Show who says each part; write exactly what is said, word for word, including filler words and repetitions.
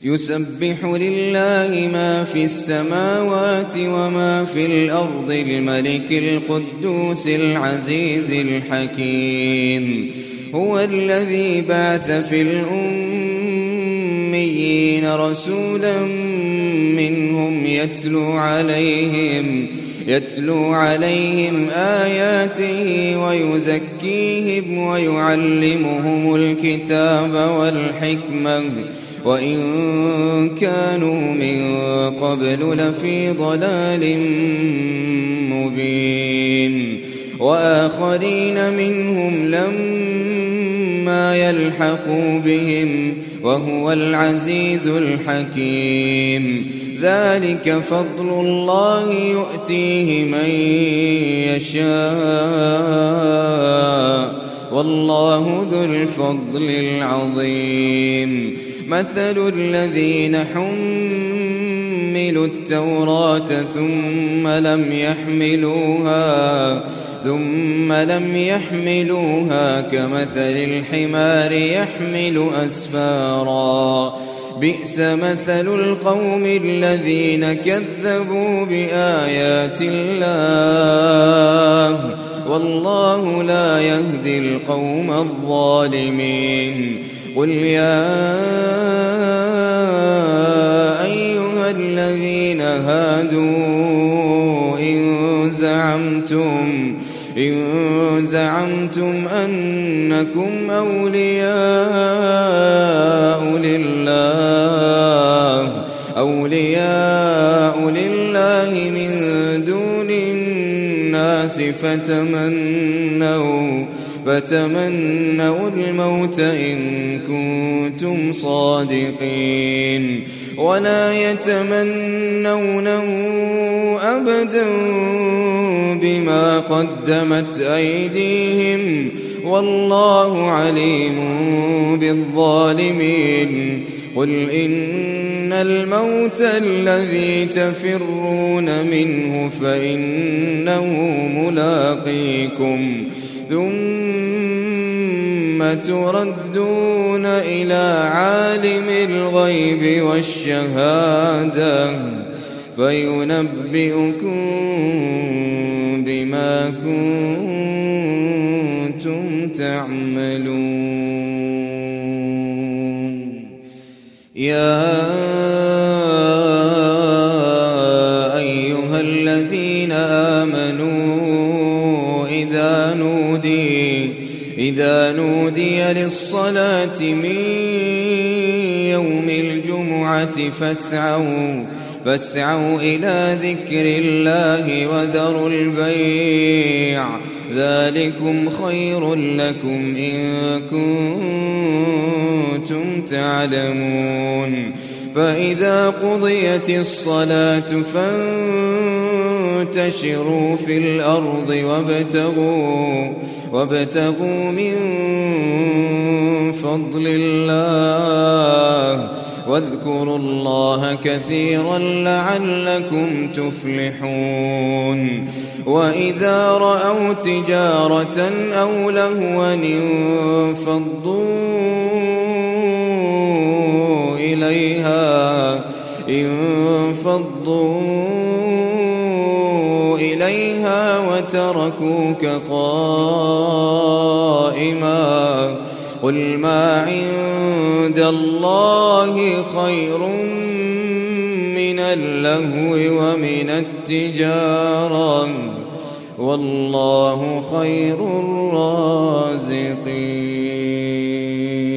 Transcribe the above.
Speaker 1: يسبح لله ما في السماوات وما في الأرض الملك القدوس العزيز الحكيم. هو الذي بعث في الأميين رسولا منهم يتلو عليهم يتلو عليهم آياته ويزكيهم ويعلمهم الكتاب والحكمة وإن كانوا من قبل لفي ضلال مبين. وآخرين منهم لما يلحقوا بهم وهو العزيز الحكيم. ذلك فضل الله يؤتيه من يشاء والله ذو الفضل العظيم. مثل الذين حملوا التوراة ثم لم يحملوها ثم لم يحملوها كمثل الحمار يحمل أسفارا بئس مثل القوم الذين كذبوا بآيات الله والله لا يهدي القوم الظالمين. قل يا أيها الذين هادوا إن زعمتم إن زعمتم أنكم أولياء لله أولياء لله من دون الناس فتمنوا فتمنوا الموت إن كنتم صادقين ولا يتمنونه أبدا بما قدمت أيديهم والله عليم بالظالمين. قل إن الموت الذي تفرون منه فإنه ملاقيكم ثم تردون إلى عالم الغيب والشهادة فينبئكم بما كنتم تعملون. يا أيها الذين آمنوا إذا نودي إذا نودي للصلاة من يوم الجمعة فاسعوا فاسعوا إلى ذكر الله وذروا البيع ذلكم خير لكم إن كنتم تعلمون. فإذا قضيت الصلاة فانتشروا في الأرض وابتغوا وابتغوا من فضل الله واذكروا الله كثيرا لعلكم تفلحون. وإذا رأوا تجارة أو لهوا انفضوا إليها انفضوا إليها وتركوك قائما قل ما عند الله خير من اللهو ومن التجارة والله خير الرازقين.